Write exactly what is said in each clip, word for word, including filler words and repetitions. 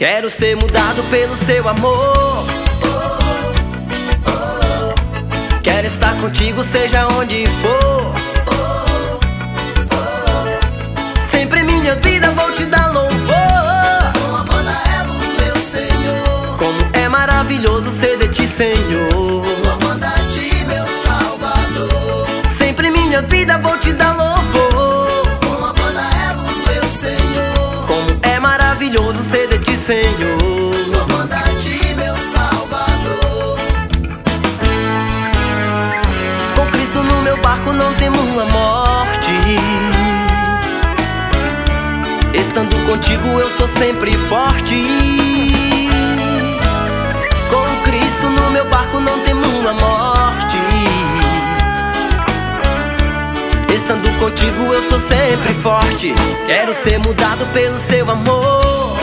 Quero ser mudado pelo seu amor. Quero estar contigo, seja onde for. Sempre minha vida vou te dar louvor. Tua banda é luz, meu Senhor. Como é maravilhoso ser de ti, Senhor. Tua banda a ti, meu Salvador. Sempre minha vida vou te dar louvor. Tua banda é luz, meu Senhor. Como é maravilhoso ser de ti, Senhor. Tua banda a ti, meu Salvador. Com Cristo no meu barco não temo a morte. Estando contigo eu sou sempre forte. Com Cristo no meu barco não temo a morte. Estando contigo eu sou sempre forte. Quero ser mudado pelo seu amor.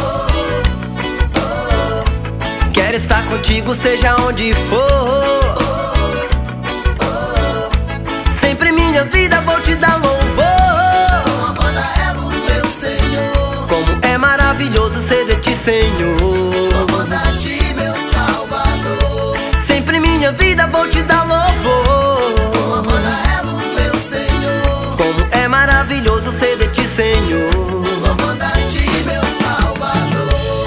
Quero estar contigo, seja onde for. Sempre minha vida vou te dar louvor. Tua banda é luz, meu Senhor. Como é maravilhoso ser de ti, Senhor. Tua banda a ti, meu Salvador. Sempre minha vida vou te dar louvor. Tua banda é luz, meu Senhor. Como é maravilhoso ser de ti, Senhor. Tua banda a ti, meu Salvador.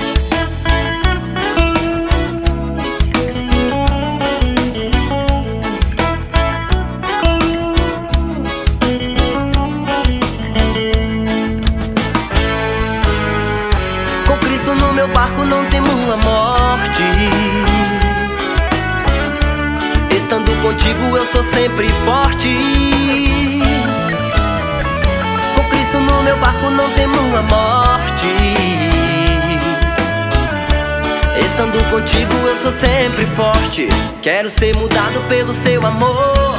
Com Cristo no meu barco não temo a morte. Estando contigo eu sou sempre forte. Com Cristo no meu barco não temo a morte. Estando contigo eu sou sempre forte. Quero ser mudado pelo seu amor.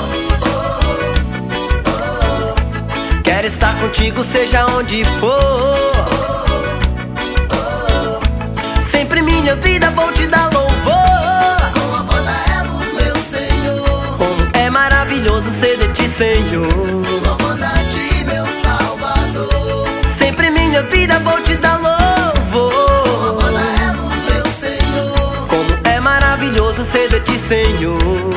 Quero estar contigo, seja onde for. Sempre minha vida vou te dar louvor. Tua banda é luz, meu Senhor. Como é maravilhoso ser de ti, Senhor. Tua banda a ti, meu Salvador. Sempre minha vida vou te dar louvor. Tua banda é luz, meu Senhor. Como é maravilhoso ser de ti, Senhor.